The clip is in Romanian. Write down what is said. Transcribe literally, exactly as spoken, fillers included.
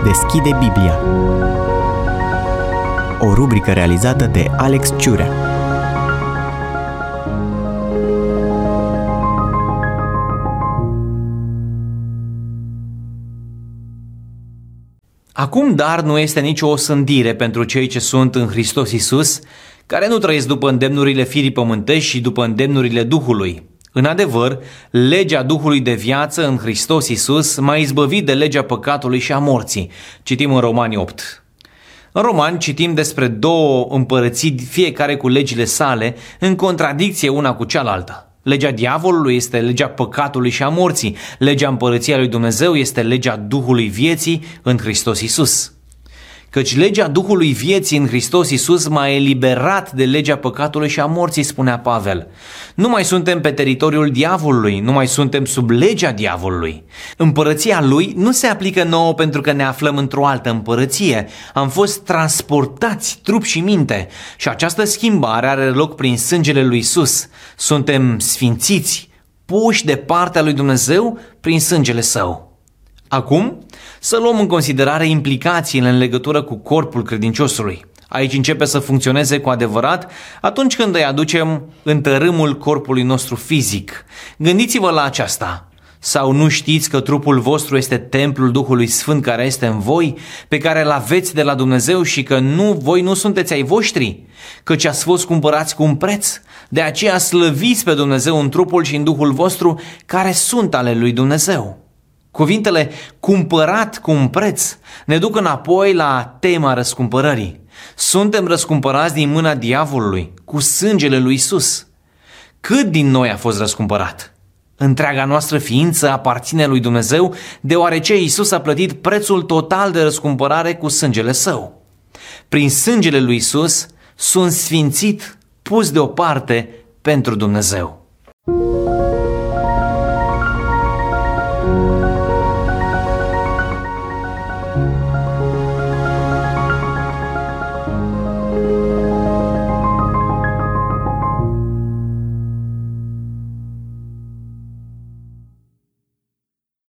deschide Biblia. O rubrică realizată de Alex Ciurea. Acum, dar, nu este nicio osândire pentru cei ce sunt în Hristos Iisus, care nu trăiesc după îndemnurile firii pământești și după îndemnurile Duhului. În adevăr, legea Duhului de viață în Hristos Iisus m-a izbăvit de legea păcatului și a morții. Citim în Romani opt. În Romani citim despre două împărății, fiecare cu legile sale, în contradicție una cu cealaltă. Legea diavolului este legea păcatului și a morții. Legea împărăției lui Dumnezeu este legea Duhului vieții în Hristos Iisus. Căci legea Duhului vieții în Hristos Iisus m-a eliberat de legea păcatului și a morții, spunea Pavel. Nu mai suntem pe teritoriul diavolului, nu mai suntem sub legea diavolului. Împărăția lui nu se aplică nouă pentru că ne aflăm într-o altă împărăție. Am fost transportați, trup și minte, și această schimbare are loc prin sângele lui Iisus. Suntem sfințiți, puși de partea lui Dumnezeu prin sângele său. Acum, să luăm în considerare implicațiile în legătură cu corpul credinciosului. Aici începe să funcționeze cu adevărat atunci când îi aducem în tărâmul corpului nostru fizic. Gândiți-vă la aceasta. Sau nu știți că trupul vostru este templul Duhului Sfânt care este în voi, pe care îl aveți de la Dumnezeu și că nu, voi nu sunteți ai voștri, căci ați fost cumpărați cu un preț? De aceea slăviți pe Dumnezeu în trupul și în Duhul vostru care sunt ale lui Dumnezeu. Cuvintele cumpărat cu un preț ne duc înapoi la tema răscumpărării. Suntem răscumpărați din mâna diavolului cu sângele lui Iisus. Cât din noi a fost răscumpărat? Întreaga noastră ființă aparține lui Dumnezeu, deoarece Iisus a plătit prețul total de răscumpărare cu sângele său. Prin sângele lui Iisus sunt sfințit, pus deoparte pentru Dumnezeu.